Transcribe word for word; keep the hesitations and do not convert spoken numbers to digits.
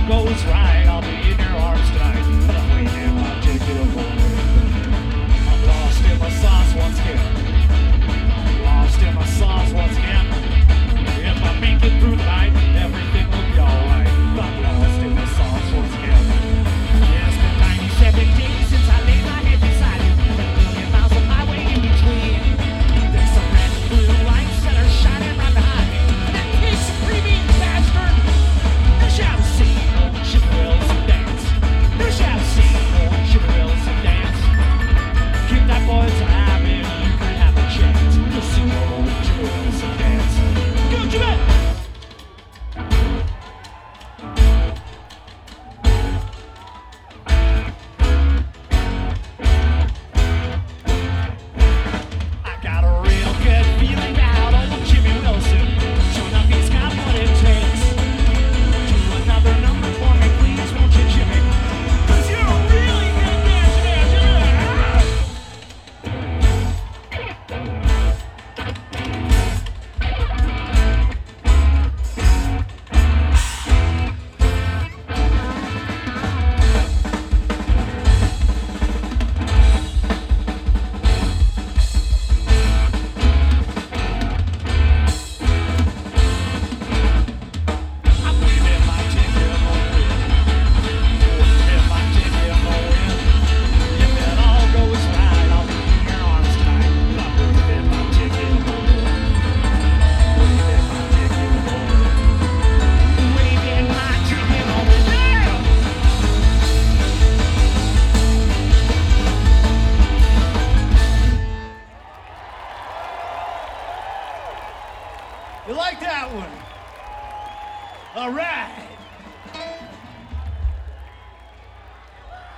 goes right, I'll be in your arms tonight. But I'm waiting my ticket of glory. I'm lost in my sauce once again. I'm lost in my sauce once again. If I make it through the night, everything will be alright. I'm lost in my sauce once again. Yeah, it's been ninety-seven days since I laid my head beside you. A million miles of highway in between. There's some red and blue lights that are shining right behind me. And that pig screaming bastard. You shall see old Jimmy Wilson dance. You shall see old Jimmy Wilson dance. Keep that boy alive and you could have a chance to see old Jimmy Wilson dance. Go Jimmy! I got a real good feeling about old Jimmy Wilson. Sure enough, he's got what it takes. Do another number for me, please, won't you, Jimmy? 'Cause you're a really good dancer there, I'm leaving my ticket on the Leaving my ticket on the If it all goes right, I'll be in your arms tonight. I'm leaving my ticket on the Leaving my ticket on the Waving my ticket on the You like that one? All right.